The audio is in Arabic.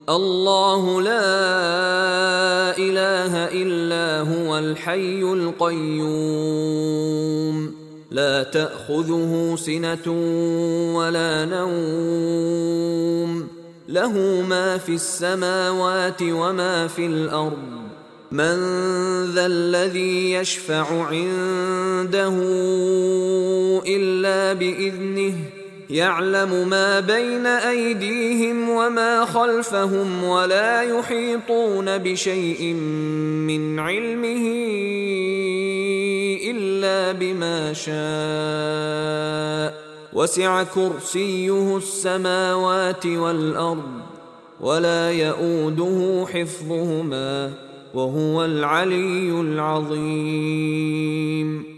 الله لا إله إلا هو الحي القيوم لا تأخذه سنة ولا نوم له ما في السماوات وما في الأرض من ذا الذي يشفع عنده إلا بإذنه يعلم ما بين أيديهم وما خلفهم ولا يحيطون بشيء من علمه إلا بما شاء وسع كرسيه السماوات والأرض ولا يؤوده حفظهما وهو العلي العظيم